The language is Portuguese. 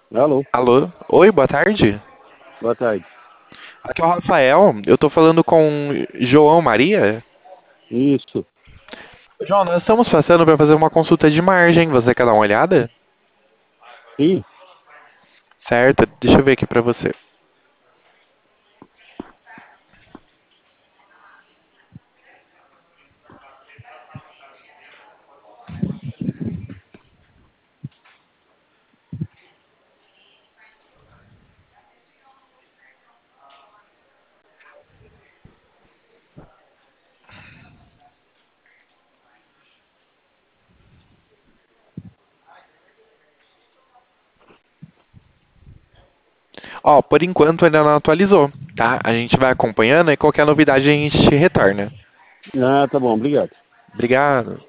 Alô, Alô? Oi, boa tarde. boa tarde. Aqui é o Rafael. Eu tô falando com João Maria. Isso, João, nós estamos passando para fazer uma consulta de margem. Você quer dar uma olhada? sim. Certo, deixa eu ver aqui para você. Ó, por enquanto ainda não atualizou, tá? A gente vai acompanhando e qualquer novidade a gente te retorna. Ah, tá bom, obrigado. Obrigado.